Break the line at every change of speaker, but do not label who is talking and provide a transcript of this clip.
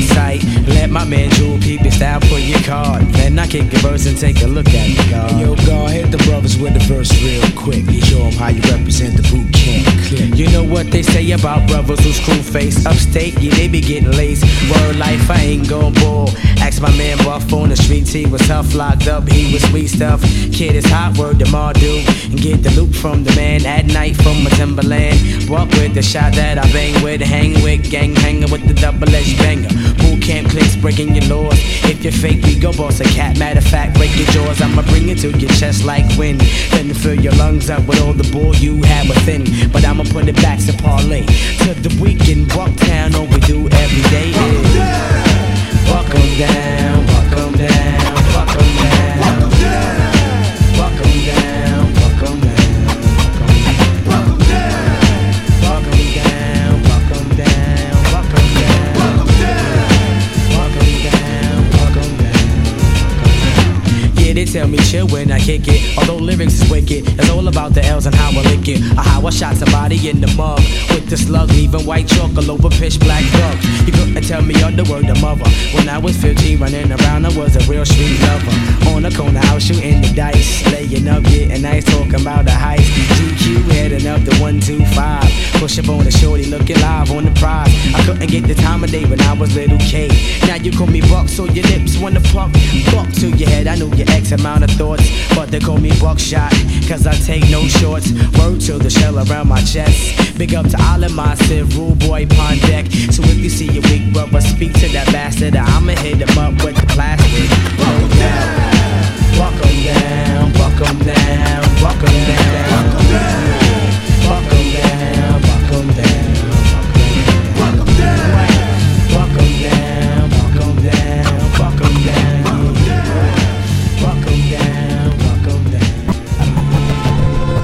sight. Let my man Jewel peep your style, pull your card. Then I kick your verse and take a look at the guard.
Yo, God, hit the brothers with the verse real quick. You show them how you represent the boot camp clique.
You know what they say about brothers who screw face upstate? Yeah, they be getting laced. Word life, I ain't gon' bull. Ask my man Buff on the streets, he was tough, locked up, he was sweet stuff. Kid is hot, word to Mardu. And get the loot from the man at night from a Timberland. Walk with the shot that I bang with, hang with, gang hanging with the double-edged banger. Boot camp clicks breaking your laws. If you're fake, we go boss a cat. Matter of fact, break your jaws. I'ma bring it to your chest like wind. Then fill your lungs up with all the bull you have within. But I'ma put it back to parlay. To the weekend, walk down, all we do every day is walk 'em down, walk 'em down, walk 'em down, walk 'em down, walk 'em down. They tell me chill when I kick it. Although lyrics is wicked, it's all about the L's and how I lick it. Or how I shot somebody in the mug with the slug, leaving white chalk all over pitch black bugs. You couldn't tell me other word to mother. When I was 15 running around, I was a real street lover. On the corner house shooting the dice, laying up, getting nice, talking about the heist. GQ heading up the 125. Push up on the shorty, looking live on the prize. I couldn't get the time of day when I was little K. Now you call me Buck, so your lips wanna puck. Buck to your head, I knew your X amount of thoughts, but they call me Buckshot, cause I take no shorts. Word to the shell around my chest. Big up to all of my Civ, Rule Boy, Pond Deck. So if you see a weak brother, speak to that bastard. I'ma hit him up with the plastic. No doubt.